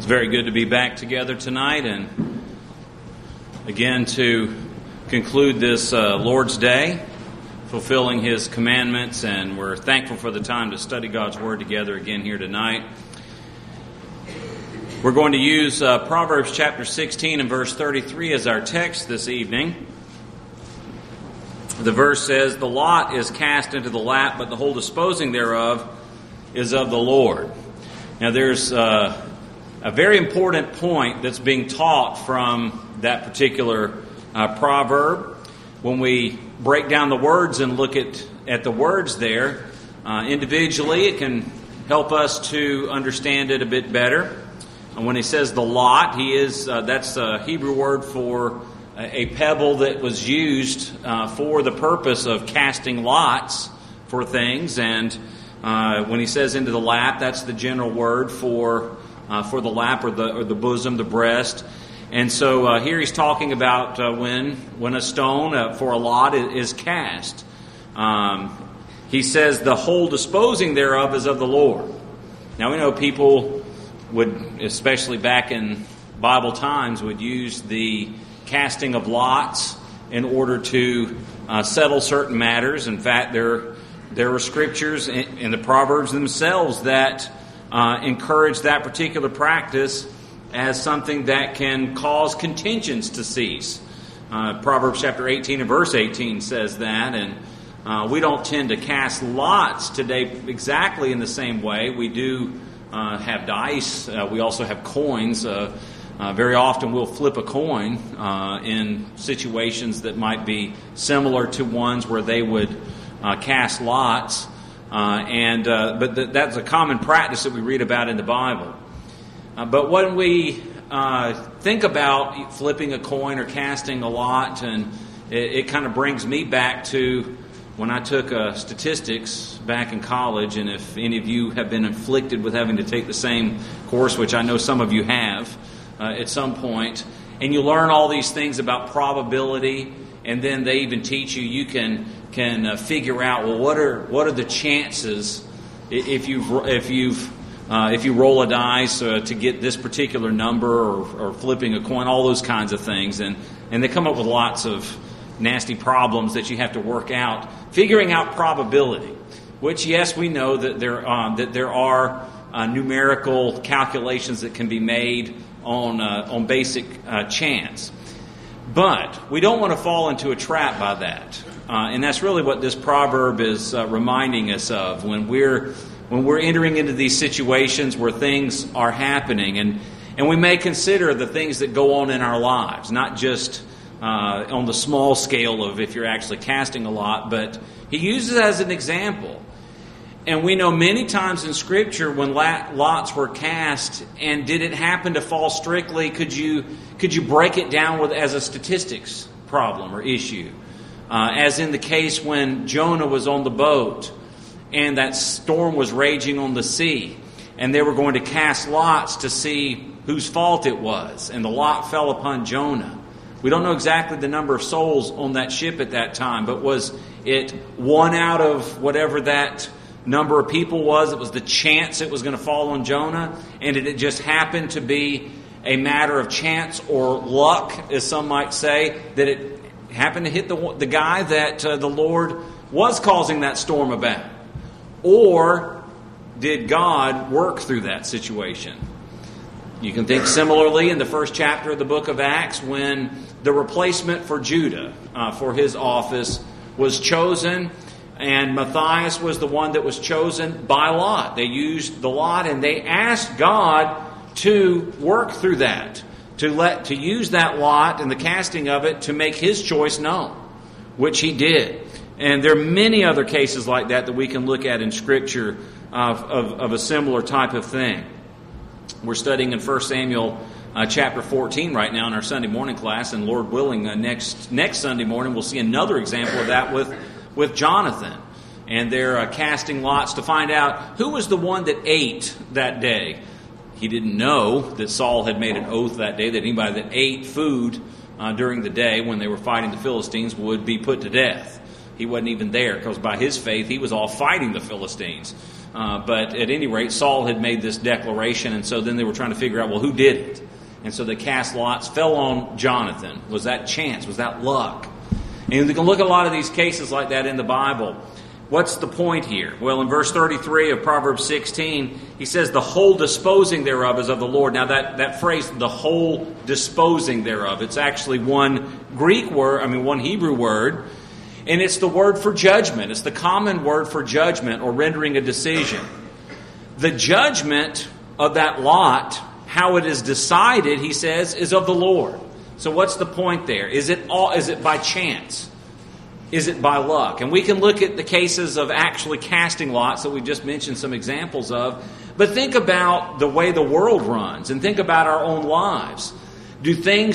It's very good to be back together tonight and again to conclude this Lord's Day, fulfilling His commandments, and we're thankful for the time to study God's Word together again here tonight. We're going to use Proverbs chapter 16 and verse 33 as our text this evening. The verse says, "The lot is cast into the lap, but the whole disposing thereof is of the Lord." Now there's a very important point that's being taught from that particular proverb. When we break down the words and look at the words there, individually it can help us to understand it a bit better. And when he says the lot, that's a Hebrew word for a pebble that was used for the purpose of casting lots for things. And when he says into the lap, that's the general word for the lap or the bosom, the breast. And so here he's talking about when a stone for a lot is cast. He says the whole disposing thereof is of the Lord. Now we know people would, especially back in Bible times, would use the casting of lots in order to settle certain matters. In fact, there are scriptures in the Proverbs themselves that encourage that particular practice as something that can cause contentions to cease. Proverbs chapter 18 and verse 18 says that, and we don't tend to cast lots today exactly in the same way. We do have dice. We also have coins. Very often we'll flip a coin in situations that might be similar to ones where they would cast lots. But that's a common practice that we read about in the Bible. But when we think about flipping a coin or casting a lot, and it kind of brings me back to when I took statistics back in college, and if any of you have been afflicted with having to take the same course, which I know some of you have at some point, and you learn all these things about probability, and then they even teach you can figure out, well, what are the chances if you roll a dice to get this particular number, or flipping a coin, all those kinds of things, and they come up with lots of nasty problems that you have to work out, figuring out probability. Which, yes, we know that there are numerical calculations that can be made on basic chance. But we don't want to fall into a trap by that. And that's really what this proverb is reminding us of when we're entering into these situations where things are happening. And we may consider the things that go on in our lives, not just on the small scale of if you're actually casting a lot, but he uses it as an example. And we know many times in Scripture when lots were cast, and did it happen to fall strictly, could you break it down as a statistics problem or issue? As in the case when Jonah was on the boat and that storm was raging on the sea, and they were going to cast lots to see whose fault it was, and the lot fell upon Jonah. We don't know exactly the number of souls on that ship at that time, but was it one out of whatever that number of people was? It was the chance it was going to fall on Jonah, and did it just happen to be a matter of chance or luck, as some might say, that it happened to hit the guy that the Lord was causing that storm about? Or did God work through that situation? You can think similarly in the first chapter of the book of Acts when the replacement for Judah for his office was chosen, and Matthias was the one that was chosen by lot. They used the lot, and they asked God to work through that, to use that lot and the casting of it to make His choice known, which He did. And there are many other cases like that we can look at in Scripture of a similar type of thing. We're studying in 1 Samuel chapter 14 right now in our Sunday morning class, and Lord willing, next Sunday morning we'll see another example of that with Jonathan. And they're casting lots to find out who was the one that ate that day. He didn't know that Saul had made an oath that day that anybody that ate food during the day when they were fighting the Philistines would be put to death. He wasn't even there because by his faith he was all fighting the Philistines. But at any rate, Saul had made this declaration, and so then they were trying to figure out, well, who did it? And so they cast lots, fell on Jonathan. Was that chance? Was that luck? And we can look at a lot of these cases like that in the Bible. What's the point here? Well, in verse 33 of Proverbs 16, he says, the whole disposing thereof is of the Lord. Now that phrase, the whole disposing thereof, it's actually one Hebrew word, and it's the word for judgment. It's the common word for judgment or rendering a decision. The judgment of that lot, how it is decided, he says, is of the Lord. So what's the point there? Is it by chance? Is it by luck? And we can look at the cases of actually casting lots that we just mentioned some examples of. But think about the way the world runs and think about our own lives. Are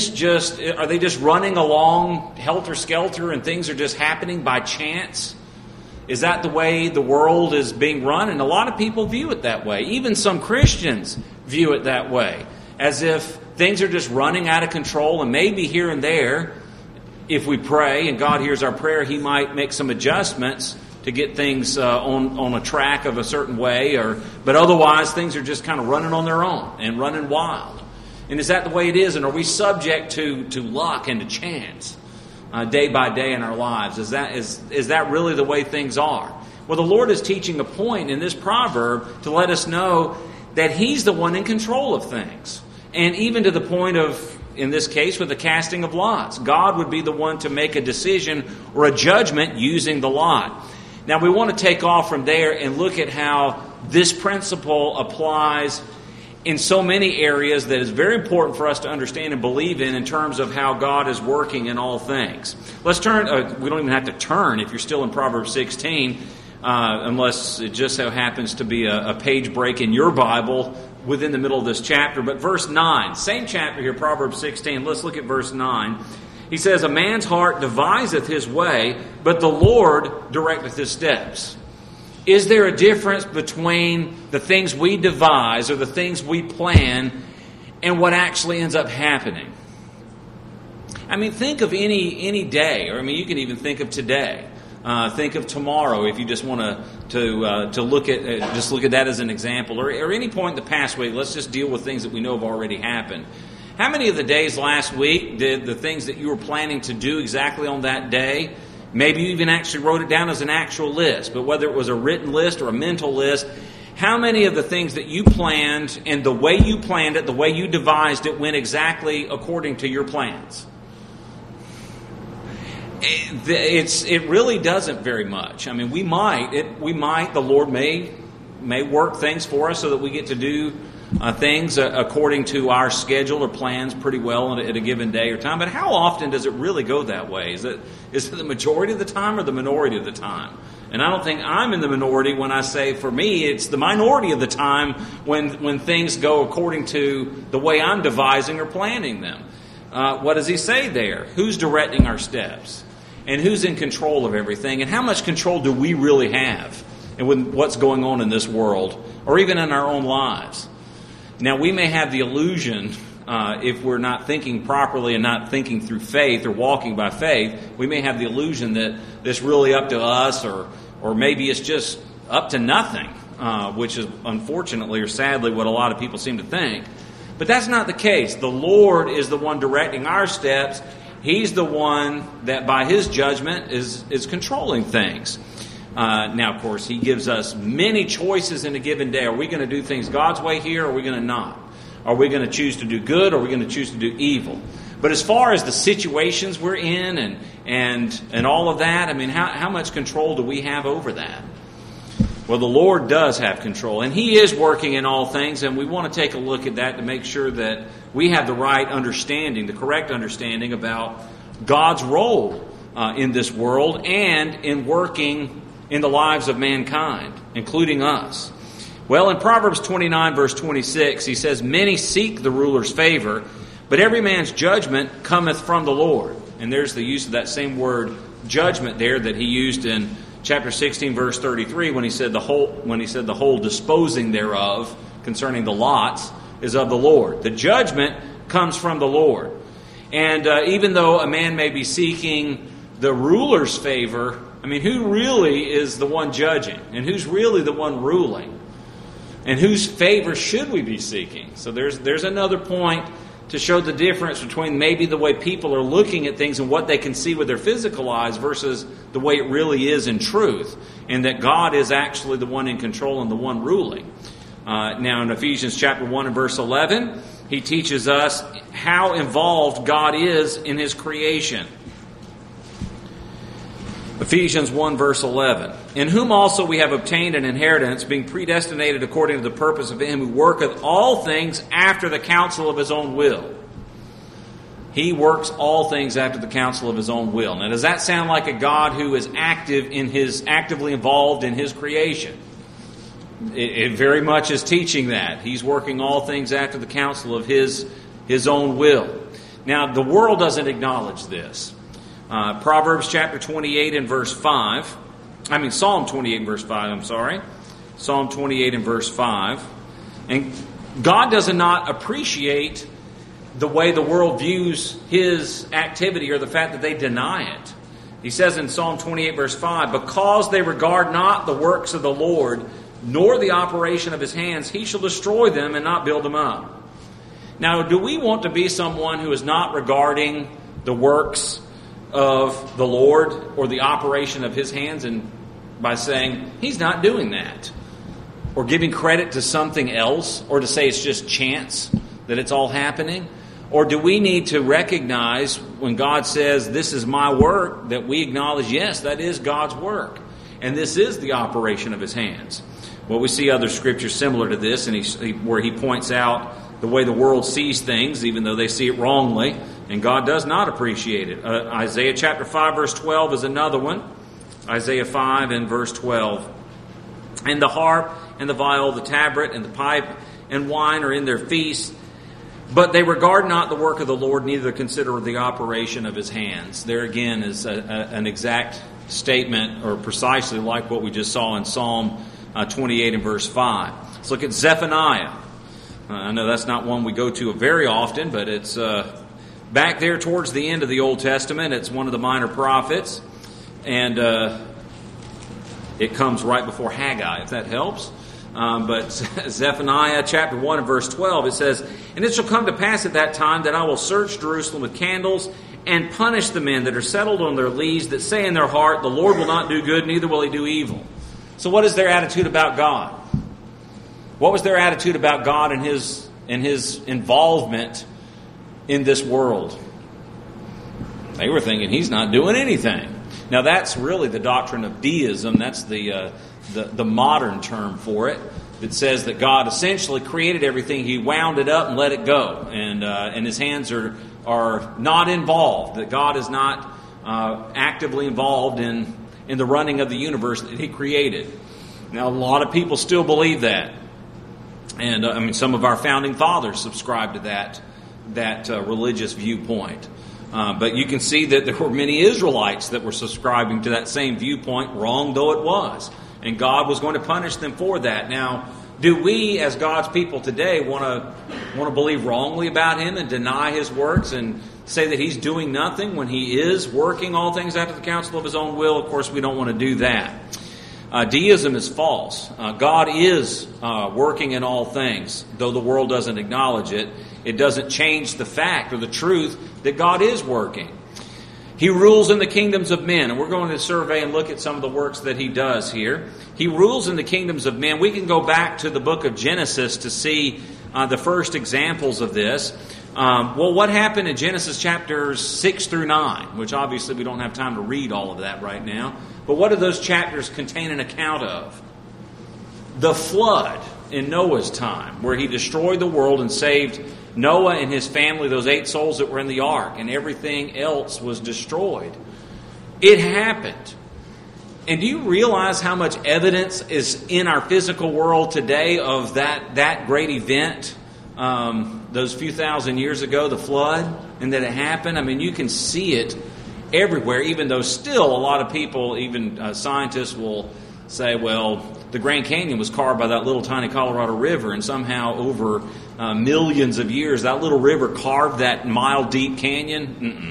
they just running along helter-skelter and things are just happening by chance? Is that the way the world is being run? And a lot of people view it that way. Even some Christians view it that way. As if things are just running out of control, and maybe here and there, if we pray and God hears our prayer, He might make some adjustments to get things on a track of a certain way. But otherwise, things are just kind of running on their own and running wild. And is that the way it is? And are we subject to luck and to chance day by day in our lives? Is that really the way things are? Well, the Lord is teaching a point in this proverb to let us know that He's the one in control of things. And even to the point of, in this case, with the casting of lots, God would be the one to make a decision or a judgment using the lot. Now, we want to take off from there and look at how this principle applies in so many areas that is very important for us to understand and believe in terms of how God is working in all things. Let's turn, we don't even have to turn if you're still in Proverbs 16, unless it just so happens to be a page break in your Bible within the middle of this chapter. But verse 9, same chapter here, Proverbs 16, let's look at verse 9. He says, a man's heart deviseth his way, but the Lord directeth his steps. Is there a difference between the things we devise or the things we plan and what actually ends up happening? I mean, think of any day, or you can even think of today. Think of tomorrow if you just want to look at that as an example, or any point in the past week. Let's just deal with things that we know have already happened. How many of the days last week did the things that you were planning to do exactly on that day? Maybe you even actually wrote it down as an actual list, but whether it was a written list or a mental list, how many of the things that you planned and the way you planned it, the way you devised it, went exactly according to your plans? It really doesn't very much. I mean, we might, the Lord may work things for us so that we get to do things according to our schedule or plans pretty well at a given day or time. But how often does it really go that way? Is it the majority of the time or the minority of the time? And I don't think I'm in the minority when I say, for me, it's the minority of the time when things go according to the way I'm devising or planning them. What does he say there? Who's directing our steps? And who's in control of everything? And how much control do we really have in what's going on in this world, or even in our own lives? Now, we may have the illusion, if we're not thinking properly and not thinking through faith or walking by faith, we may have the illusion that it's really up to us, or maybe it's just up to nothing, which is unfortunately or sadly what a lot of people seem to think. But that's not the case. The Lord is the one directing our steps. He's the one that by His judgment is controlling things. Now, of course, He gives us many choices in a given day. Are we going to do things God's way here, or are we going to not? Are we going to choose to do good, or are we going to choose to do evil? But as far as the situations we're in and all of that, I mean, how much control do we have over that? Well, the Lord does have control, and He is working in all things, and we want to take a look at that to make sure that we have the right understanding, the correct understanding about God's role in this world and in working in the lives of mankind, including us. Well, in Proverbs 29, verse 26, he says, many seek the ruler's favor, but every man's judgment cometh from the Lord. And there's the use of that same word, judgment, there that he used in chapter 16, verse 33, when he said the whole disposing thereof concerning the lots is of the Lord. The judgment comes from the Lord. And even though a man may be seeking the ruler's favor, I mean, who really is the one judging? And who's really the one ruling? And whose favor should we be seeking? So there's another point to show the difference between maybe the way people are looking at things and what they can see with their physical eyes versus the way it really is in truth, and that God is actually the one in control and the one ruling. Now in Ephesians chapter 1 and verse 11, he teaches us how involved God is in His creation. Ephesians 1 verse 11. In whom also we have obtained an inheritance, being predestinated according to the purpose of Him who worketh all things after the counsel of His own will. He works all things after the counsel of His own will. Now, does that sound like a God who is actively involved in His creation? It very much is teaching that. He's working all things after the counsel of His own will. Now, the world doesn't acknowledge this. Proverbs chapter 28 and verse 5. Psalm 28 and verse 5, Psalm 28 and verse 5. And God does not appreciate the way the world views His activity or the fact that they deny it. He says in Psalm 28 verse 5, because they regard not the works of the Lord, nor the operation of His hands, He shall destroy them and not build them up. Now, do we want to be someone who is not regarding the works of the Lord or the operation of His hands, and by saying He's not doing that, or giving credit to something else, or to say it's just chance that it's all happening? Or do we need to recognize when God says this is my work, that we acknowledge, yes, that is God's work, and this is the operation of His hands? Well, we see other scriptures similar to this, and where He points out the way the world sees things, even though they see it wrongly, and God does not appreciate it. Isaiah chapter 5 verse 12 is another one. Isaiah 5 and verse 12. And the harp and the viol, the tabret and the pipe and wine are in their feast, but they regard not the work of the Lord, neither consider the operation of His hands. There again is an exact statement, or precisely like what we just saw in Psalm 28 and verse 5. Let's look at Zephaniah. I know that's not one we go to very often, but it's back there towards the end of the Old Testament. It's one of the minor prophets, and it comes right before Haggai, if that helps. But Zephaniah chapter 1 and verse 12, it says, and it shall come to pass at that time that I will search Jerusalem with candles and punish the men that are settled on their lees, that say in their heart, the Lord will not do good, neither will He do evil. So what is their attitude about God? What was their attitude about God and His involvement in this world? They were thinking He's not doing anything. Now that's really the doctrine of deism. That's the modern term for it. That says that God essentially created everything. He wound it up and let it go, and His hands are not involved. That God is not actively involved in the running of the universe that He created. Now a lot of people still believe that. And some of our founding fathers subscribed to that religious viewpoint. But you can see that there were many Israelites that were subscribing to that same viewpoint, wrong though it was. And God was going to punish them for that. Now, do we as God's people today want to believe wrongly about Him and deny His works and say that He's doing nothing when He is working all things after the counsel of His own will? Of course, we don't want to do that. Deism is false. God is working in all things. Though the world doesn't acknowledge it, it doesn't change the fact or the truth that God is working. He rules in the kingdoms of men. And we're going to survey and look at some of the works that He does here. He rules in the kingdoms of men. We can go back to the book of Genesis to see the first examples of this. What happened in Genesis chapters 6 through 9, which obviously we don't have time to read all of that right now. But what do those chapters contain an account of? The flood in Noah's time, where he destroyed the world and saved Noah and his family, those 8 souls that were in the ark, and everything else was destroyed. It happened. And do you realize how much evidence is in our physical world today of that great event? Those few thousand years ago, the flood, and that it happened. You can see it everywhere, even though still a lot of people, even scientists, will say, well, the Grand Canyon was carved by that little tiny Colorado River, and somehow over millions of years, that little river carved that mile-deep canyon.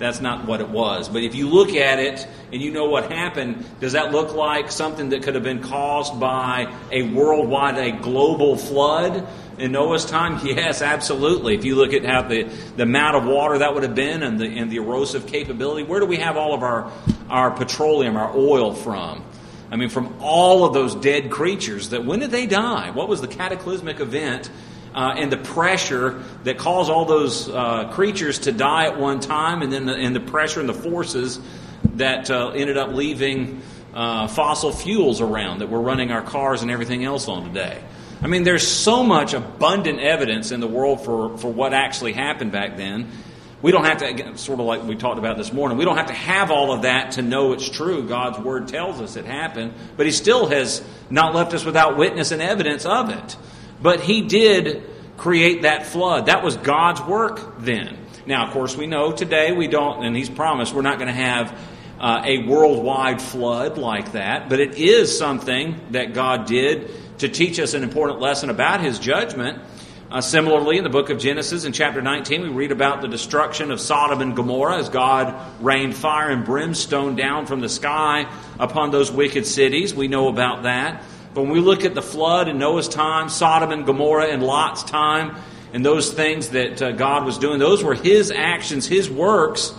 That's not what it was. But if you look at it and you know what happened, does that look like something that could have been caused by a worldwide, a global flood in Noah's time? Yes, absolutely. If you look at how the amount of water that would have been and the erosive capability, where do we have all of our petroleum, our oil from? I mean, from all of those dead creatures. That when did they die? What was the cataclysmic event and the pressure that caused all those creatures to die at one time, and then the pressure and the forces that ended up leaving fossil fuels around that we're running our cars and everything else on today? I mean, there's so much abundant evidence in the world for what actually happened back then. We don't have to, sort of like we talked about this morning, we don't have to have all of that to know it's true. God's Word tells us it happened, but He still has not left us without witness and evidence of it. But He did create that flood. That was God's work then. Now, of course, we know today we don't, and He's promised we're not going to have a worldwide flood like that, but it is something that God did to teach us an important lesson about His judgment. Similarly, in the book of Genesis, in chapter 19, we read about the destruction of Sodom and Gomorrah as God rained fire and brimstone down from the sky upon those wicked cities. We know about that. But when we look at the flood in Noah's time, Sodom and Gomorrah in Lot's time, and those things that God was doing, those were His actions, His works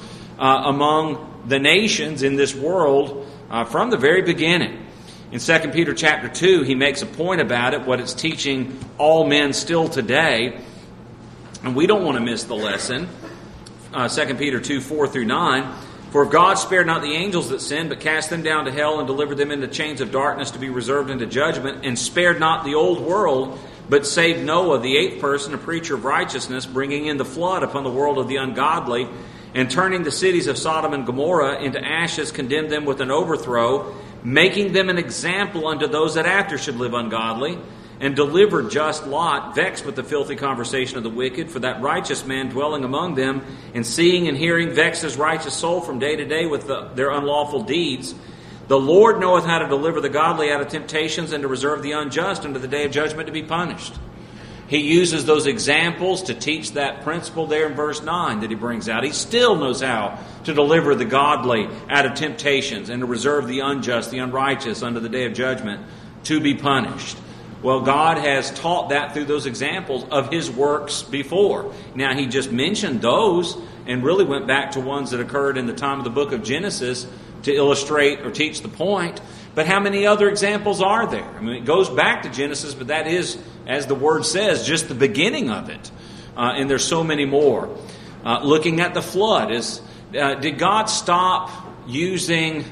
among the nations in this world from the very beginning. In 2 Peter chapter 2, he makes a point about it, what it's teaching all men still today. And we don't want to miss the lesson. 2 Peter 2, 4 through 9. For if God spared not the angels that sinned, but cast them down to hell and delivered them into chains of darkness to be reserved unto judgment, and spared not the old world, but saved Noah, the eighth person, a preacher of righteousness, bringing in the flood upon the world of the ungodly, and turning the cities of Sodom and Gomorrah into ashes, condemned them with an overthrow, making them an example unto those that after should live ungodly, and delivered just Lot, vexed with the filthy conversation of the wicked, for that righteous man dwelling among them, and seeing and hearing, vexed his righteous soul from day to day with their unlawful deeds. The Lord knoweth how to deliver the godly out of temptations, and to reserve the unjust unto the day of judgment to be punished. He uses those examples to teach that principle there in verse 9 that he brings out. He still knows how to deliver the godly out of temptations and to reserve the unjust, the unrighteous, unto the day of judgment to be punished. Well, God has taught that through those examples of His works before. Now, He just mentioned those and really went back to ones that occurred in the time of the book of Genesis to illustrate or teach the point. But how many other examples are there? I mean, it goes back to Genesis, but that is, as the Word says, just the beginning of it. And there's so many more. Looking at the flood, did God stop using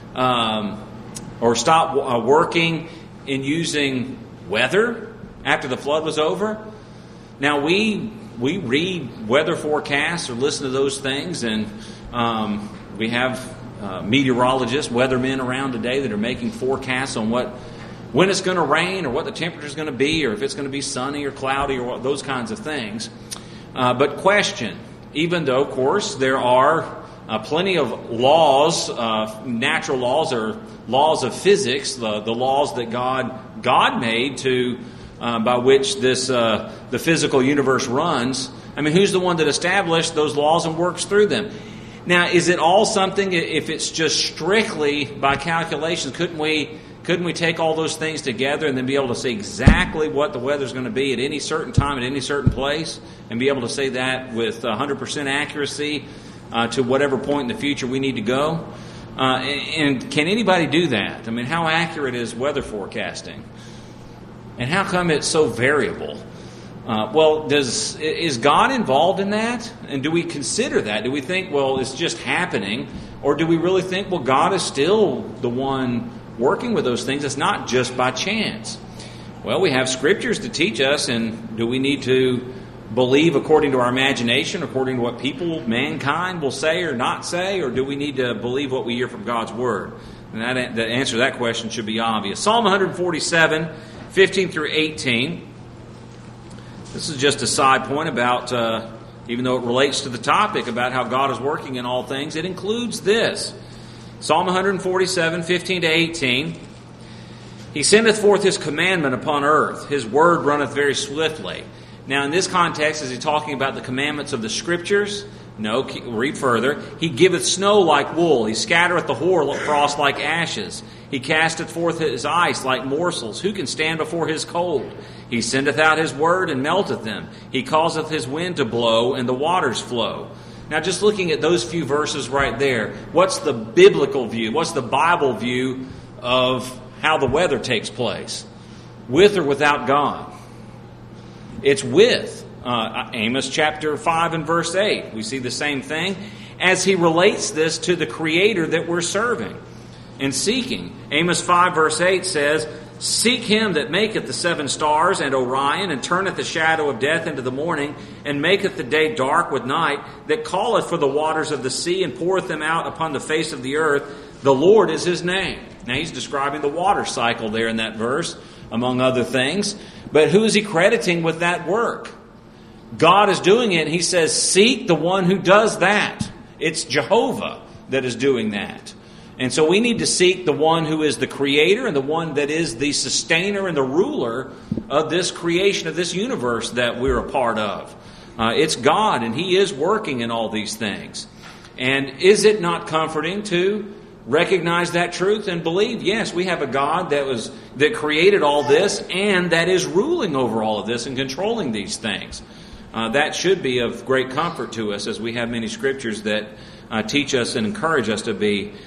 or stop working in using weather after the flood was over? Now, we read weather forecasts or listen to those things, and we have meteorologists, weathermen around today that are making forecasts on when it's going to rain or what the temperature is going to be or if it's going to be sunny or cloudy or those kinds of things. But question, even though, of course, there are plenty of laws, natural laws or laws of physics, the laws that God made to by which the physical universe runs. I mean, who's the one that established those laws and works through them? Now, is it all something, if it's just strictly by calculations, couldn't we take all those things together and then be able to say exactly what the weather's going to be at any certain time, at any certain place, and be able to say that with 100% accuracy to whatever point in the future we need to go? And can anybody do that? I mean, how accurate is weather forecasting? And how come it's so variable? Well, is God involved in that? And do we consider that? Do we think, well, it's just happening? Or do we really think, well, God is still the one working with those things? It's not just by chance. Well, we have scriptures to teach us, and do we need to believe according to our imagination, according to what people, mankind, will say or not say? Or do we need to believe what we hear from God's Word? And the answer to that question should be obvious. Psalm 147, 15 through 18. This is just a side point about, even though it relates to the topic about how God is working in all things, it includes this. Psalm 147, 15 to 18. He sendeth forth His commandment upon earth. His word runneth very swiftly. Now, in this context, is he talking about the commandments of the Scriptures? No, read further. He giveth snow like wool. He scattereth the hoar frost like ashes. He casteth forth his ice like morsels. Who can stand before his cold? He sendeth out his word and melteth them. He causeth his wind to blow, and the waters flow. Now, just looking at those few verses right there, what's the biblical view? What's the Bible view of how the weather takes place? With or without God? It's with. Amos chapter 5 and verse 8. We see the same thing as he relates this to the Creator that we're serving and seeking. Amos 5 verse 8 says, Seek him that maketh the 7 stars and Orion, and turneth the shadow of death into the morning, and maketh the day dark with night, that calleth for the waters of the sea, and poureth them out upon the face of the earth. The Lord is his name. Now he's describing the water cycle there in that verse, among other things. But who is he crediting with that work? God is doing it, and he says, seek the one who does that. It's Jehovah that is doing that. And so we need to seek the one who is the creator and the one that is the sustainer and the ruler of this creation, of this universe that we're a part of. It's God, and he is working in all these things. And is it not comforting to recognize that truth and believe, yes, we have a God that created all this and that is ruling over all of this and controlling these things? That should be of great comfort to us, as we have many scriptures that teach us and encourage us to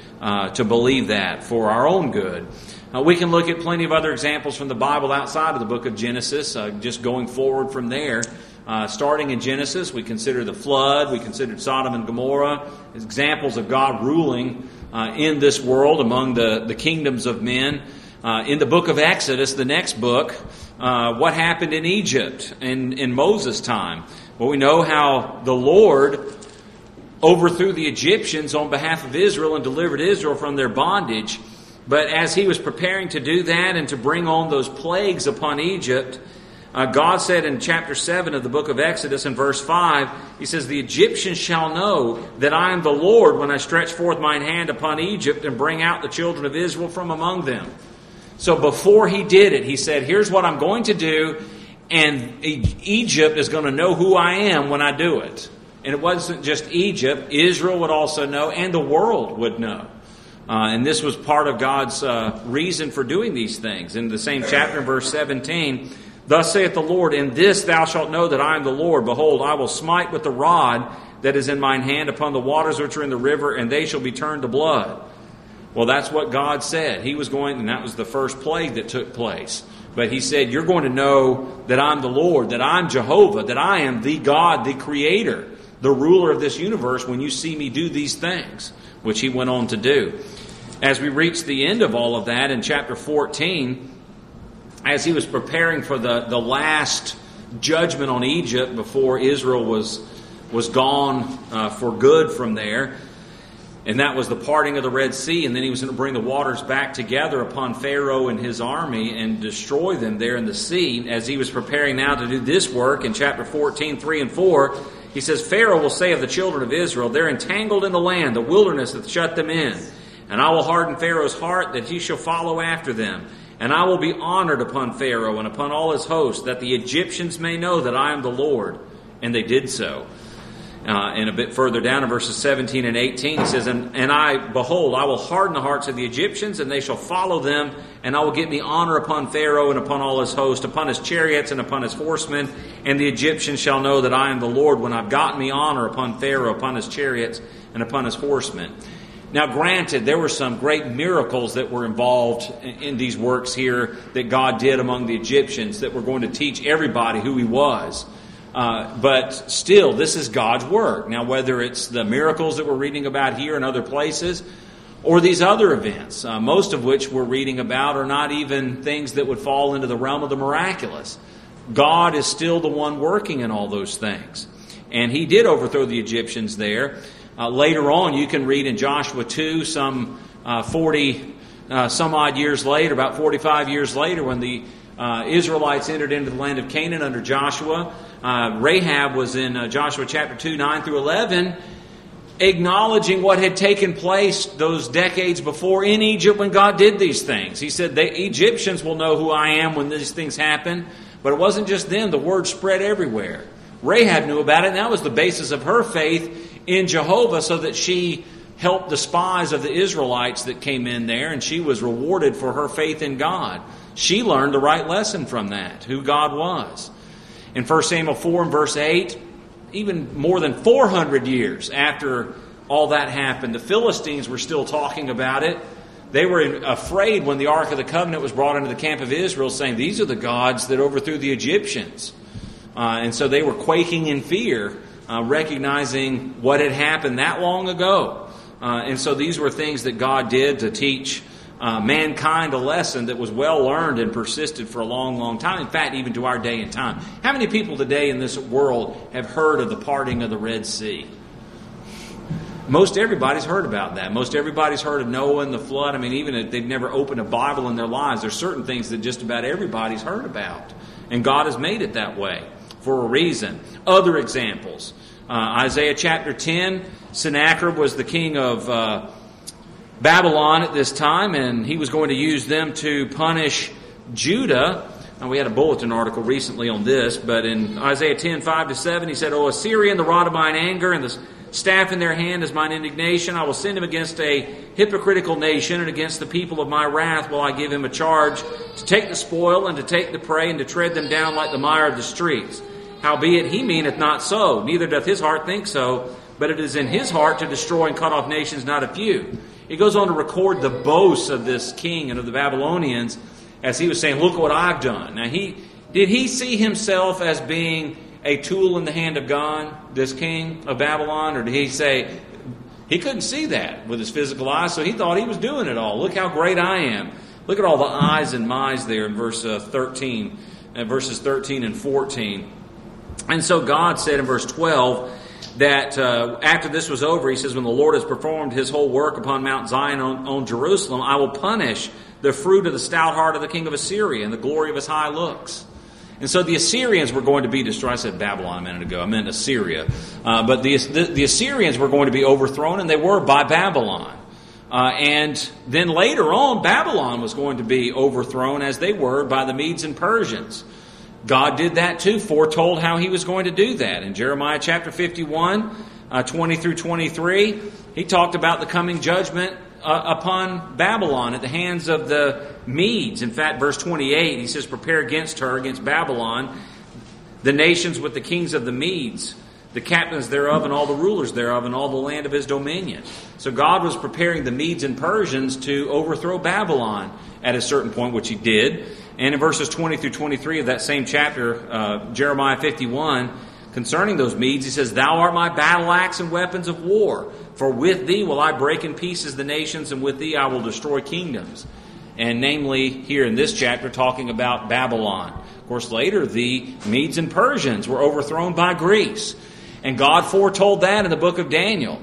believe that for our own good. We can look at plenty of other examples from the Bible outside of the book of Genesis, just going forward from there. Starting in Genesis, we consider the flood, we considered Sodom and Gomorrah, as examples of God ruling in this world among the kingdoms of men. In the book of Exodus, the next book, what happened in Egypt in Moses' time? Well, we know how the Lord overthrew the Egyptians on behalf of Israel and delivered Israel from their bondage. But as he was preparing to do that and to bring on those plagues upon Egypt, God said in chapter 7 of the book of Exodus in verse 5, he says, The Egyptians shall know that I am the Lord when I stretch forth mine hand upon Egypt and bring out the children of Israel from among them. So before he did it, he said, here's what I'm going to do, and Egypt is going to know who I am when I do it. And it wasn't just Egypt. Israel would also know, and the world would know. And this was part of God's reason for doing these things. In the same chapter, verse 17, Thus saith the Lord, In this thou shalt know that I am the Lord. Behold, I will smite with the rod that is in mine hand upon the waters which are in the river, and they shall be turned to blood. Well, that's what God said. He was going, and that was the first plague that took place. But he said, you're going to know that I'm the Lord, that I'm Jehovah, that I am the God, the Creator, the ruler of this universe when you see me do these things, which he went on to do. As we reach the end of all of that in chapter 14, as he was preparing for the last judgment on Egypt before Israel was gone for good from there, and that was the parting of the Red Sea, and then he was going to bring the waters back together upon Pharaoh and his army and destroy them there in the sea. As he was preparing now to do this work in chapter 14, 3 and 4, he says, Pharaoh will say of the children of Israel, They're entangled in the land, the wilderness hath shut them in. And I will harden Pharaoh's heart, that he shall follow after them. And I will be honored upon Pharaoh and upon all his hosts, that the Egyptians may know that I am the Lord. And they did so. And a bit further down in verses 17 and 18, he says, And I, behold, I will harden the hearts of the Egyptians, and they shall follow them, and I will give me honor upon Pharaoh and upon all his host, upon his chariots and upon his horsemen, and the Egyptians shall know that I am the Lord when I've gotten me honor upon Pharaoh, upon his chariots, and upon his horsemen. Now, granted, there were some great miracles that were involved in these works here that God did among the Egyptians that were going to teach everybody who he was. But still, this is God's work. Now, whether it's the miracles that we're reading about here and other places, or these other events, most of which we're reading about are not even things that would fall into the realm of the miraculous. God is still the one working in all those things. And he did overthrow the Egyptians there. Later on, you can read in Joshua 2, some 40 some odd years later, about 45 years later, when the Israelites entered into the land of Canaan under Joshua. Rahab was in Joshua chapter 2, 9 through 11, acknowledging what had taken place those decades before in Egypt when God did these things. He said, the Egyptians will know who I am when these things happen. But it wasn't just them. The word spread everywhere. Rahab knew about it, and that was the basis of her faith in Jehovah, so that she helped the spies of the Israelites that came in there, and she was rewarded for her faith in God. She learned the right lesson from that, who God was. In 1 Samuel 4 and verse 8, even more than 400 years after all that happened, the Philistines were still talking about it. They were afraid when the Ark of the Covenant was brought into the camp of Israel, saying, these are the gods that overthrew the Egyptians. And so they were quaking in fear, recognizing what had happened that long ago. And so these were things that God did to teach mankind a lesson that was well learned and persisted for a long, long time. In fact, even to our day and time. How many people today in this world have heard of the parting of the Red Sea? Most everybody's heard about that. Most everybody's heard of Noah and the flood. I mean, even if they've never opened a Bible in their lives, there's certain things that just about everybody's heard about. And God has made it that way for a reason. Other examples. Isaiah chapter 10, Sennacherib was the king of Babylon at this time, and he was going to use them to punish Judah. Now, we had a bulletin article recently on this, but in Isaiah 10, 5-7, he said, O Assyrian, the rod of mine anger, and the staff in their hand is mine indignation. I will send him against a hypocritical nation, and against the people of my wrath will I give him a charge to take the spoil and to take the prey and to tread them down like the mire of the streets. Howbeit he meaneth not so, neither doth his heart think so, but it is in his heart to destroy and cut off nations, not a few. He goes on to record the boasts of this king and of the Babylonians as he was saying, look what I've done. Now, did he see himself as being a tool in the hand of God, this king of Babylon? Or did he say, he couldn't see that with his physical eyes, so he thought he was doing it all. Look how great I am. Look at all the eyes and my's there in verses 13 and 14. And so God said in verse 12 that after this was over, he says, when the Lord has performed his whole work upon Mount Zion on Jerusalem, I will punish the fruit of the stout heart of the king of Assyria and the glory of his high looks. And so the Assyrians were going to be destroyed. I said Babylon a minute ago. I meant Assyria. But the Assyrians were going to be overthrown, and they were by Babylon. And then later on, Babylon was going to be overthrown as they were by the Medes and Persians. God did that too, foretold how he was going to do that. In Jeremiah chapter 51, 20 through 23, he talked about the coming judgment upon Babylon at the hands of the Medes. In fact, verse 28, he says, prepare against her, against Babylon, the nations with the kings of the Medes, the captains thereof and all the rulers thereof and all the land of his dominion. So God was preparing the Medes and Persians to overthrow Babylon at a certain point, which he did. And in verses 20 through 23 of that same chapter, Jeremiah 51, concerning those Medes, he says, thou art my battle axe and weapons of war. For with thee will I break in pieces the nations, and with thee I will destroy kingdoms. And namely, here in this chapter, talking about Babylon. Of course, later, the Medes and Persians were overthrown by Greece. And God foretold that in the book of Daniel.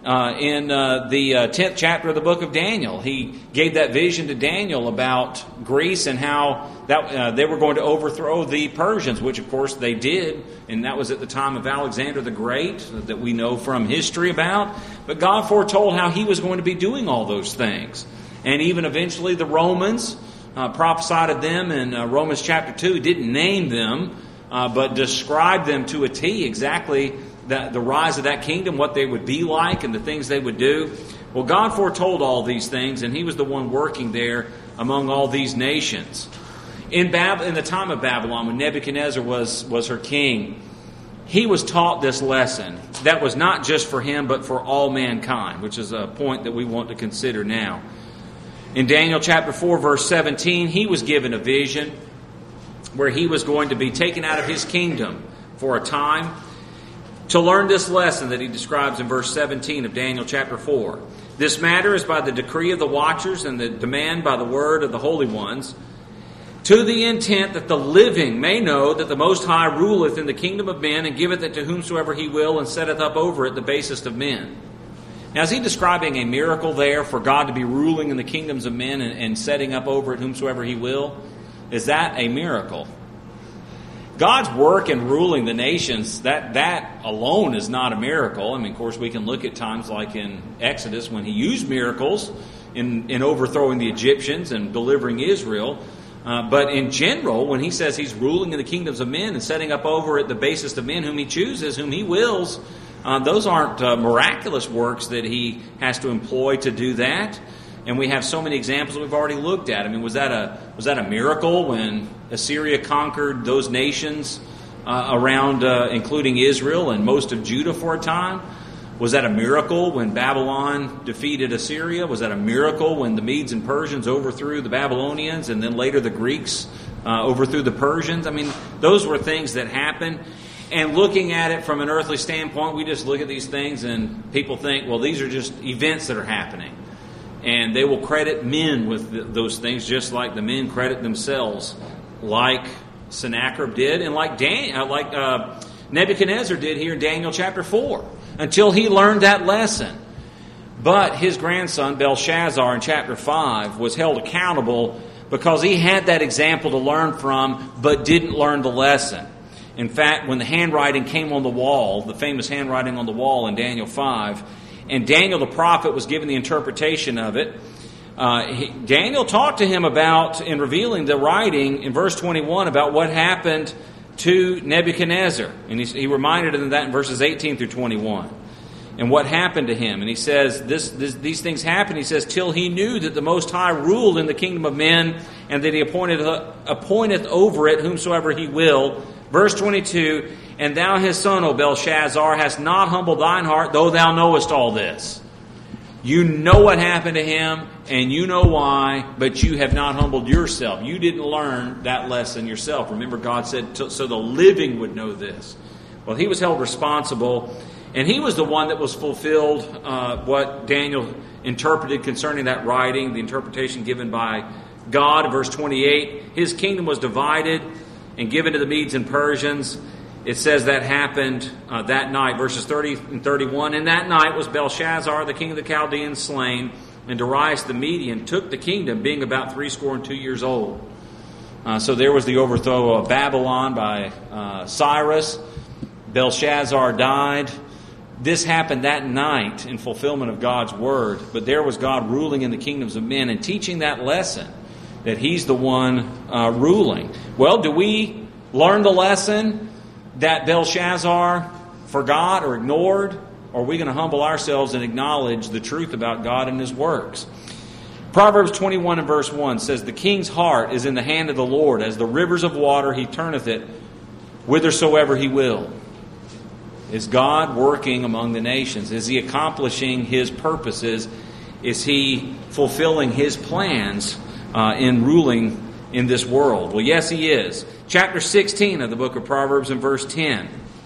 In the 10th chapter of the book of Daniel, he gave that vision to Daniel about Greece and how that they were going to overthrow the Persians, which of course they did, and that was at the time of Alexander the Great that we know from history about. But God foretold how he was going to be doing all those things. And even eventually the Romans, prophesied of them in Romans chapter 2, didn't name them, but described them to a T exactly the rise of that kingdom, what they would be like and the things they would do. Well, God foretold all these things, and he was the one working there among all these nations. In the time of Babylon, when Nebuchadnezzar was her king, he was taught this lesson that was not just for him, but for all mankind, which is a point that we want to consider now. In Daniel chapter 4, verse 17, he was given a vision where he was going to be taken out of his kingdom for a time to learn this lesson that he describes in verse 17 of Daniel chapter 4. This matter is by the decree of the watchers and the demand by the word of the holy ones, to the intent that the living may know that the Most High ruleth in the kingdom of men, and giveth it to whomsoever he will, and setteth up over it the basest of men. Now, is he describing a miracle there for God to be ruling in the kingdoms of men and setting up over it whomsoever he will? Is that a miracle? God's work in ruling the nations, that alone is not a miracle. I mean, of course, we can look at times like in Exodus when he used miracles in overthrowing the Egyptians and delivering Israel. But in general, when he says he's ruling in the kingdoms of men and setting up over it the basis of men whom he chooses, whom he wills, those aren't miraculous works that he has to employ to do that. And we have so many examples that we've already looked at. I mean, was that a miracle when Assyria conquered those nations around, including Israel and most of Judah for a time? Was that a miracle when Babylon defeated Assyria? Was that a miracle when the Medes and Persians overthrew the Babylonians and then later the Greeks overthrew the Persians? I mean, those were things that happened. And looking at it from an earthly standpoint, we just look at these things and people think, well, these are just events that are happening. And they will credit men with those things just like the men credit themselves, like Sennacherib did and like Nebuchadnezzar did here in Daniel chapter 4, until he learned that lesson. But his grandson, Belshazzar, in chapter 5, was held accountable because he had that example to learn from, but didn't learn the lesson. In fact, when the handwriting came on the wall, the famous handwriting on the wall in Daniel 5, and Daniel the prophet was given the interpretation of it, Daniel talked to him about, in revealing the writing in verse 21, about what happened to Nebuchadnezzar. And he reminded him of that in verses 18 through 21. And what happened to him. And he says, these things happened, he says, till he knew that the Most High ruled in the kingdom of men, and that he appointeth over it whomsoever he will. Verse 22, and thou his son, O Belshazzar, hast not humbled thine heart, though thou knowest all this. You know what happened to him, and you know why, but you have not humbled yourself. You didn't learn that lesson yourself. Remember, God said, so the living would know this. Well, he was held responsible, and he was the one that was fulfilled what Daniel interpreted concerning that writing, the interpretation given by God. Verse 28, his kingdom was divided and given to the Medes and Persians. It says that happened that night, verses 30 and 31. And that night was Belshazzar, the king of the Chaldeans, slain, and Darius the Median took the kingdom, being about 62 years old. So there was the overthrow of Babylon by Cyrus. Belshazzar died. This happened that night in fulfillment of God's word. But there was God ruling in the kingdoms of men and teaching that lesson, that he's the one ruling. Well, do we learn the lesson that Belshazzar forgot or ignored? Or are we going to humble ourselves and acknowledge the truth about God and his works? Proverbs 21 and verse 1 says, the king's heart is in the hand of the Lord. As the rivers of water, he turneth it whithersoever he will. Is God working among the nations? Is he accomplishing his purposes? Is he fulfilling his plans in ruling in this world? Well, yes, he is. Chapter 16 of the book of Proverbs and verse 10.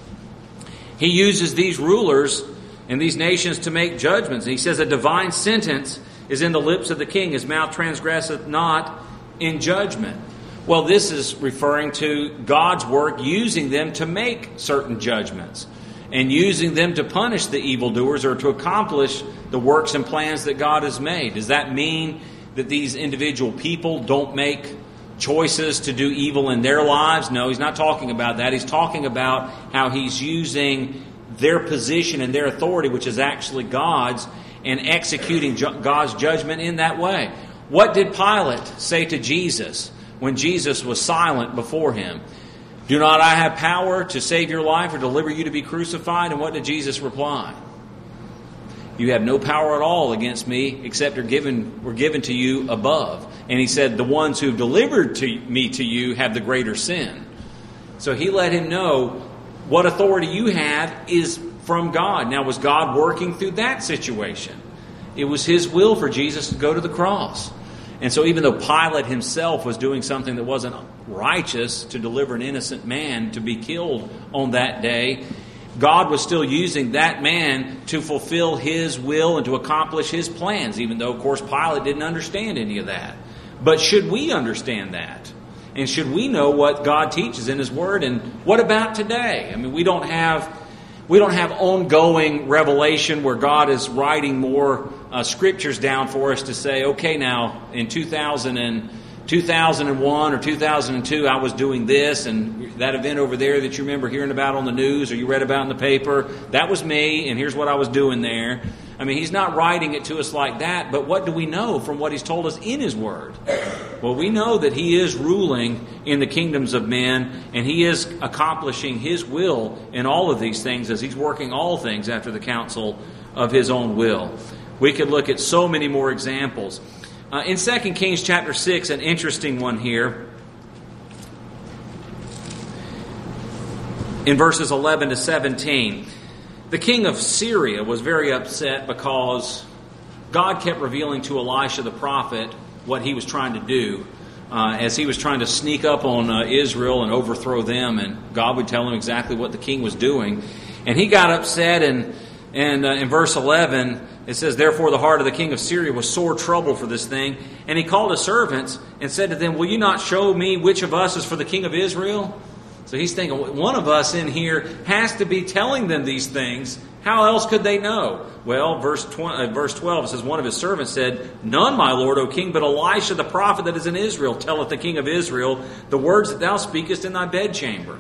He uses these rulers and these nations to make judgments. And he says, a divine sentence is in the lips of the king. His mouth transgresseth not in judgment. Well, this is referring to God's work using them to make certain judgments and using them to punish the evildoers or to accomplish the works and plans that God has made. Does that mean that these individual people don't make choices to do evil in their lives? No, he's not talking about that. He's talking about how he's using their position and their authority, which is actually God's, and executing God's judgment in that way. What did Pilate say to Jesus when Jesus was silent before him? Do not I have power to save your life or deliver you to be crucified? And what did Jesus reply? You have no power at all against me, except were given to you above. And he said, the ones who have delivered me to you have the greater sin. So he let him know what authority you have is from God. Now, was God working through that situation? It was his will for Jesus to go to the cross. And so even though Pilate himself was doing something that wasn't righteous to deliver an innocent man to be killed on that day, God was still using that man to fulfill his will and to accomplish his plans, even though, of course, Pilate didn't understand any of that. But should we understand that? And should we know what God teaches in his word? And what about today? I mean, we don't have ongoing revelation where God is writing more scriptures down for us to say, okay, now in 2001 or 2002, I was doing this, and that event over there that you remember hearing about on the news or you read about in the paper, that was me, and here's what I was doing there. I mean, he's not writing it to us like that, but what do we know from what he's told us in his word? Well, we know that He is ruling in the kingdoms of men, and He is accomplishing His will in all of these things as He's working all things after the counsel of His own will. We could look at so many more examples. In 2 Kings chapter 6, an interesting one here, in verses 11 to 17, the king of Syria was very upset because God kept revealing to Elisha the prophet what he was trying to do as he was trying to sneak up on Israel and overthrow them, and God would tell him exactly what the king was doing. And he got upset, and in verse 11 it says, "Therefore the heart of the king of Syria was sore troubled for this thing, and he called his servants and said to them, 'Will you not show me which of us is for the king of Israel?'" So he's thinking, one of us in here has to be telling them these things. How else could they know? Well, verse 12 says, "One of his servants said, 'None, my lord, O king, but Elisha the prophet that is in Israel telleth the king of Israel the words that thou speakest in thy bedchamber.'"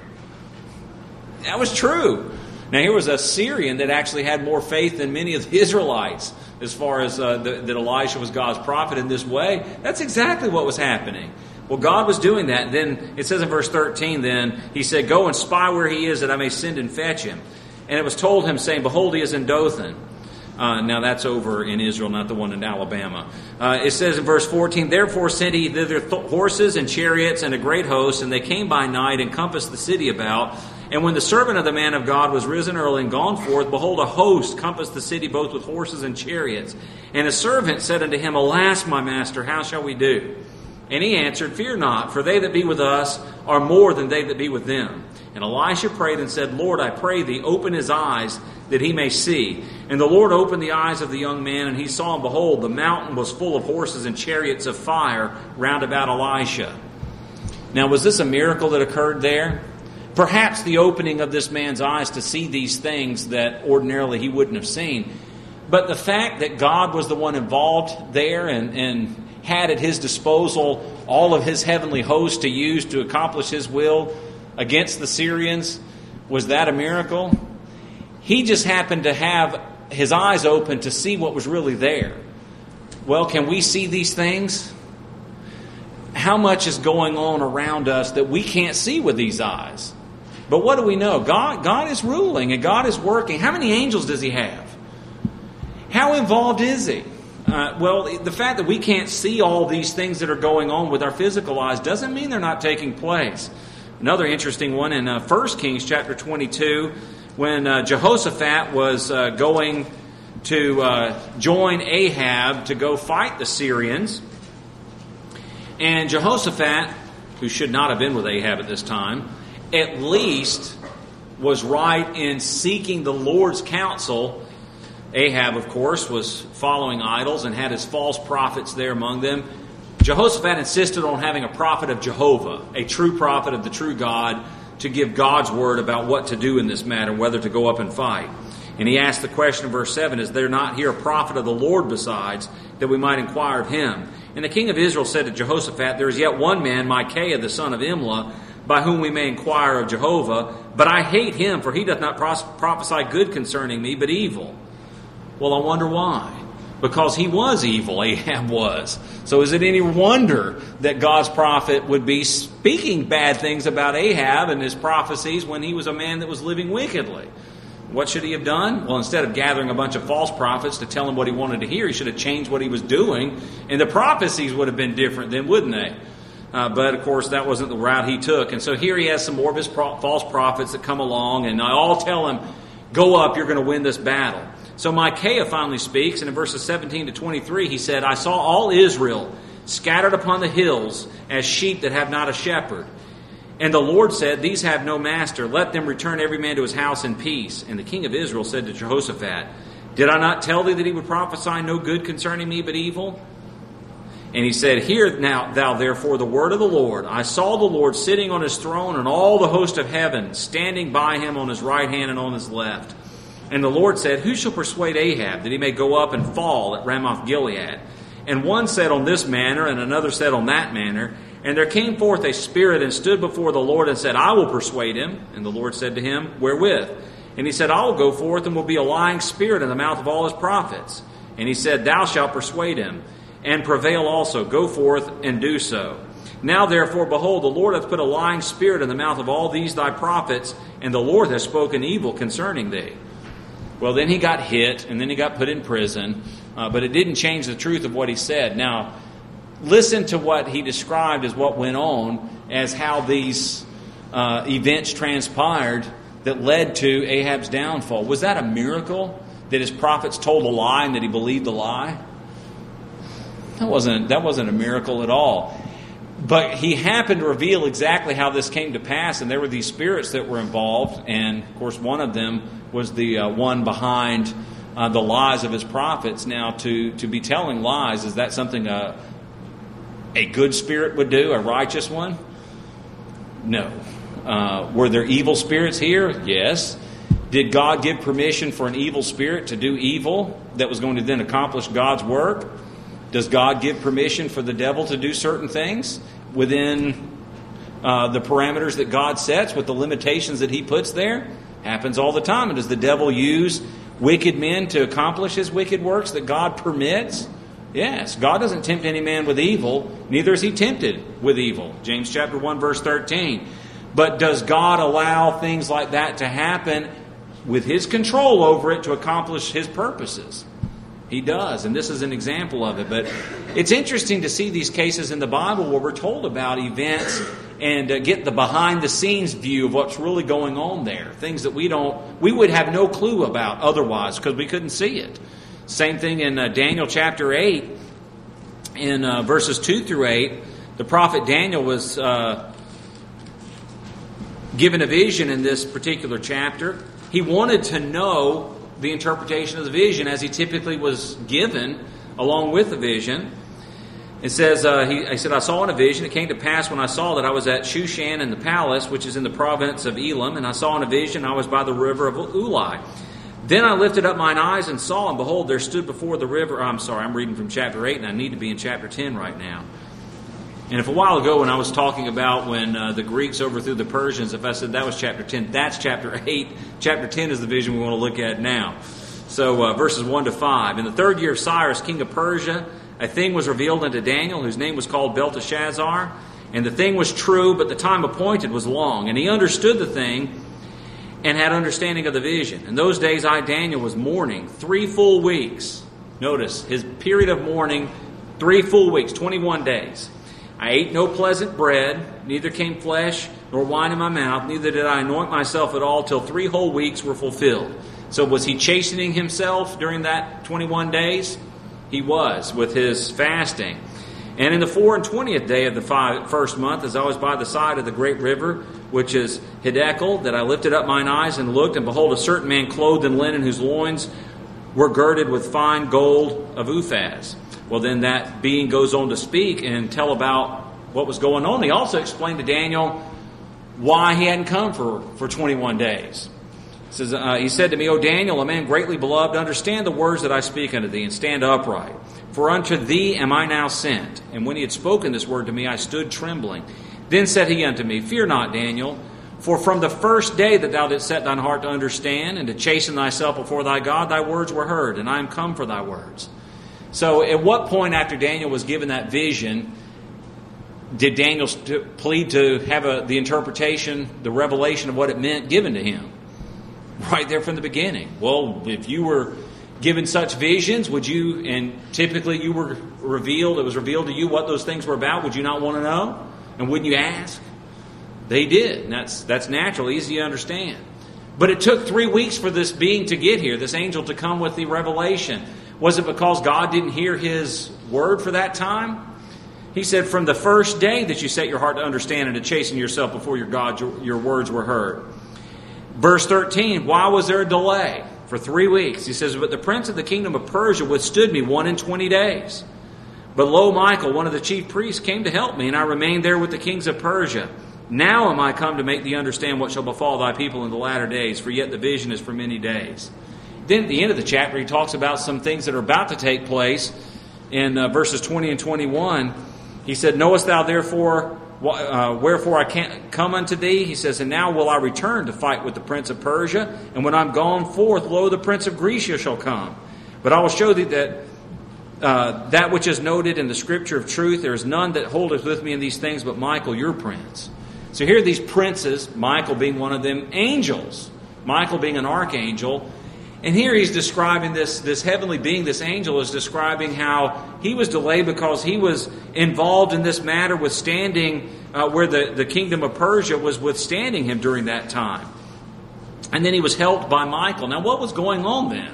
That was true. Now here was a Syrian that actually had more faith than many of the Israelites as far as that Elisha was God's prophet in this way. That's exactly what was happening. Well, God was doing that. Then it says in verse 13, then he said, "Go and spy where he is, that I may send and fetch him." And it was told him, saying, "Behold, he is in Dothan." Now that's over in Israel, not the one in Alabama. It says in verse 14, "Therefore sent he thither horses and chariots and a great host, and they came by night and compassed the city about. And when the servant of the man of God was risen early and gone forth, behold, a host compassed the city both with horses and chariots. And his servant said unto him, Alas, my master, how shall we do? And he answered, Fear not, for they that be with us are more than they that be with them. And Elisha prayed and said, Lord, I pray thee, open his eyes, that he may see. And the Lord opened the eyes of the young man, and he saw, and behold, the mountain was full of horses and chariots of fire round about Elisha. Now, was this a miracle that occurred there? Perhaps the opening of this man's eyes to see these things that ordinarily he wouldn't have seen. But the fact that God was the one involved there and had at his disposal all of his heavenly host to use to accomplish his will against the Syrians, was that a miracle? He just happened to have his eyes open to see what was really there. Well, can we see these things? How much is going on around us that we can't see with these eyes? But what do we know? God is ruling and God is working. How many angels does he have? How involved is he? Well, the fact that we can't see all these things that are going on with our physical eyes doesn't mean they're not taking place. Another interesting one in 1 Kings chapter 22, when Jehoshaphat was going to join Ahab to go fight the Syrians. And Jehoshaphat, who should not have been with Ahab at this time, at least was right in seeking the Lord's counsel. Ahab, of course, was following idols and had his false prophets there among them. Jehoshaphat insisted on having a prophet of Jehovah, a true prophet of the true God, to give God's word about what to do in this matter, whether to go up and fight. And he asked the question in verse 7, Is there not here a prophet of the Lord besides, that we might inquire of him? And the king of Israel said to Jehoshaphat, There is yet one man, Micaiah the son of Imlah, by whom we may inquire of Jehovah, but I hate him, for he doth not prophesy good concerning me, but evil. Well, I wonder why. Because he was evil, Ahab was. So is it any wonder that God's prophet would be speaking bad things about Ahab and his prophecies when he was a man that was living wickedly? What should he have done? Well, instead of gathering a bunch of false prophets to tell him what he wanted to hear, he should have changed what he was doing, and the prophecies would have been different then, wouldn't they? But, of course, that wasn't the route he took. And so here he has some more of his false prophets that come along, and they all tell him, Go up, you're going to win this battle. So Micaiah finally speaks, and in verses 17 to 23 he said, I saw all Israel scattered upon the hills as sheep that have not a shepherd. And the Lord said, These have no master. Let them return every man to his house in peace. And the king of Israel said to Jehoshaphat, Did I not tell thee that he would prophesy no good concerning me, but evil? And he said, Hear now thou therefore the word of the Lord. I saw the Lord sitting on his throne, and all the host of heaven standing by him on his right hand and on his left. And the Lord said, Who shall persuade Ahab that he may go up and fall at Ramoth Gilead? And one said on this manner, and another said on that manner. And there came forth a spirit and stood before the Lord and said, I will persuade him. And the Lord said to him, Wherewith? And he said, I will go forth and will be a lying spirit in the mouth of all his prophets. And he said, Thou shalt persuade him. and prevail also. Go forth and do so. Now therefore, behold, the Lord hath put a lying spirit in the mouth of all these thy prophets, and the Lord hath spoken evil concerning thee. Well, then he got hit, and then he got put in prison, but it didn't change the truth of what he said. Now, listen to what he described as what went on, as how these events transpired that led to Ahab's downfall. Was that a miracle that his prophets told a lie and that he believed the lie? That wasn't a miracle at all. But he happened to reveal exactly how this came to pass, and there were these spirits that were involved, and of course one of them was the one behind the lies of his prophets. Now, to be telling lies, is that something a good spirit would do, a righteous one? No. Were there evil spirits here? Yes. Did God give permission for an evil spirit to do evil that was going to then accomplish God's work? Does God give permission for the devil to do certain things within the parameters that God sets, with the limitations that he puts there? Happens all the time. And does the devil use wicked men to accomplish his wicked works that God permits? Yes. God doesn't tempt any man with evil, neither is he tempted with evil. James chapter 1, verse 13. But does God allow things like that to happen with his control over it to accomplish his purposes? He does, and this is an example of it. But it's interesting to see these cases in the Bible where we're told about events and get the behind-the-scenes view of what's really going on there. Things that we would have no clue about otherwise because we couldn't see it. Same thing in Daniel chapter 8, in verses 2 through 8. The prophet Daniel was given a vision in this particular chapter. He wanted to know the interpretation of the vision as he typically was given along with the vision. It says, he said, I saw in a vision, it came to pass when I saw that I was at Shushan in the palace, which is in the province of Elam, and I saw in a vision I was by the river of Ulai. Then I lifted up mine eyes and saw, and behold, there stood before the river, I'm reading from chapter 8, and I need to be in chapter 10 right now. And if a while ago when I was talking about when the Greeks overthrew the Persians, if I said that was chapter 10, that's chapter 8. Chapter 10 is the vision we want to look at now. So verses 1 to 5. In the 3rd year of Cyrus, king of Persia, a thing was revealed unto Daniel, whose name was called Belteshazzar. And the thing was true, but the time appointed was long. And he understood the thing and had understanding of the vision. In those days I, Daniel, was mourning 3 full weeks. Notice, his period of mourning, 3 full weeks, 21 days. I ate no pleasant bread, neither came flesh nor wine in my mouth, neither did I anoint myself at all till 3 whole weeks were fulfilled. So was he chastening himself during that 21 days? He was, with his fasting. And in the 24th day of the first month, as I was by the side of the great river, which is Hiddekel, that I lifted up mine eyes and looked, and behold, a certain man clothed in linen, whose loins were girded with fine gold of Uphaz. Well, then that being goes on to speak and tell about what was going on. He also explained to Daniel why he hadn't come for 21 days. He said to me, O Daniel, a man greatly beloved, understand the words that I speak unto thee, and stand upright. For unto thee am I now sent. And when he had spoken this word to me, I stood trembling. Then said he unto me, Fear not, Daniel, for from the first day that thou didst set thine heart to understand, and to chasten thyself before thy God, thy words were heard, and I am come for thy words. So at what point after Daniel was given that vision did Daniel plead to have the interpretation, the revelation of what it meant given to him? Right there from the beginning. Well, if you were given such visions, would you, and typically you were revealed, it was revealed to you what those things were about, would you not want to know? And wouldn't you ask? They did. And that's natural, easy to understand. But it took 3 weeks for this being to get here, this angel to come with the revelation. Was it because God didn't hear his word for that time? He said, from the first day that you set your heart to understand and to chasten yourself before your God, your words were heard. Verse 13, why was there a delay? For 3 weeks. He says, but the prince of the kingdom of Persia withstood me 21 days. But lo, Michael, one of the chief priests, came to help me, and I remained there with the kings of Persia. Now am I come to make thee understand what shall befall thy people in the latter days, for yet the vision is for many days. Then at the end of the chapter, he talks about some things that are about to take place. In verses 20 and 21, he said, knowest thou therefore wherefore I can't come unto thee? He says, and now will I return to fight with the prince of Persia, and when I'm gone forth, lo, the prince of Grecia shall come. But I will show thee that that which is noted in the Scripture of truth, there is none that holdeth with me in these things but Michael, your prince. So here are these princes, Michael being one of them, angels. Michael being an archangel. And here he's describing this heavenly being, this angel is describing how he was delayed because he was involved in this matter withstanding where the kingdom of Persia was withstanding him during that time. And then he was helped by Michael. Now what was going on then?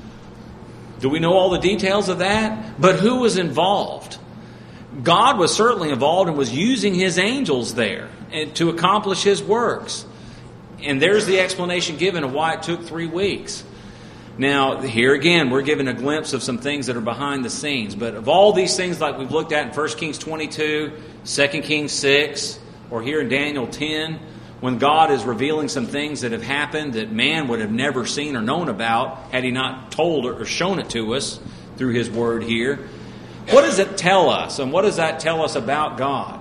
Do we know all the details of that? But who was involved? God was certainly involved and was using His angels there and to accomplish His works. And there's the explanation given of why it took 3 weeks. Now, here again, we're given a glimpse of some things that are behind the scenes. But of all these things like we've looked at in 1 Kings 22, 2 Kings 6, or here in Daniel 10, when God is revealing some things that have happened that man would have never seen or known about had He not told or shown it to us through His Word here. What does it tell us? And what does that tell us about God?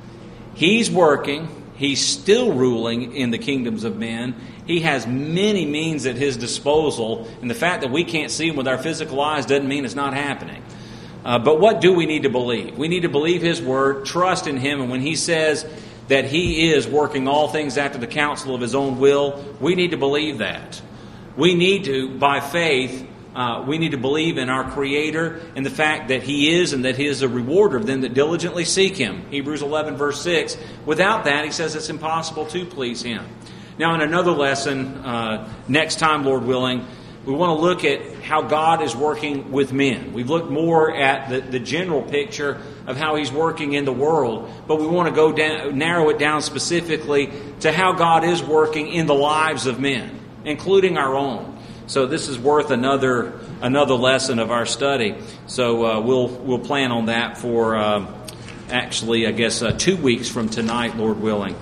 He's working. He's still ruling in the kingdoms of men. He has many means at His disposal. And the fact that we can't see Him with our physical eyes doesn't mean it's not happening. But what do we need to believe? We need to believe His Word, trust in Him. And when He says that He is working all things after the counsel of His own will, we need to believe that. We need to, by faith, we need to believe in our Creator and the fact that He is and that He is a rewarder of them that diligently seek Him. Hebrews 11 verse 6. Without that, he says it's impossible to please Him. Now in another lesson, next time, Lord willing, we want to look at how God is working with men. We've looked more at the general picture of how He's working in the world, but we want to go down, narrow it down specifically to how God is working in the lives of men, including our own. So this is worth another lesson of our study. So we'll plan on that for actually, I guess, 2 weeks from tonight, Lord willing.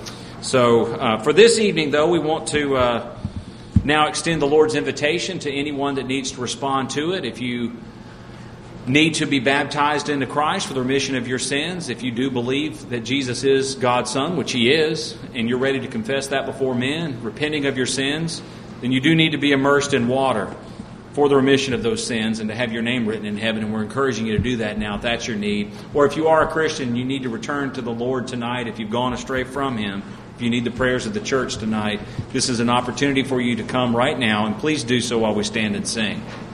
So for this evening, though, we want to now extend the Lord's invitation to anyone that needs to respond to it. If you need to be baptized into Christ for the remission of your sins, if you do believe that Jesus is God's Son, which He is, and you're ready to confess that before men, repenting of your sins, then you do need to be immersed in water for the remission of those sins and to have your name written in heaven. And we're encouraging you to do that now if that's your need. Or if you are a Christian, you need to return to the Lord tonight if you've gone astray from Him. If you need the prayers of the church tonight, this is an opportunity for you to come right now. And please do so while we stand and sing.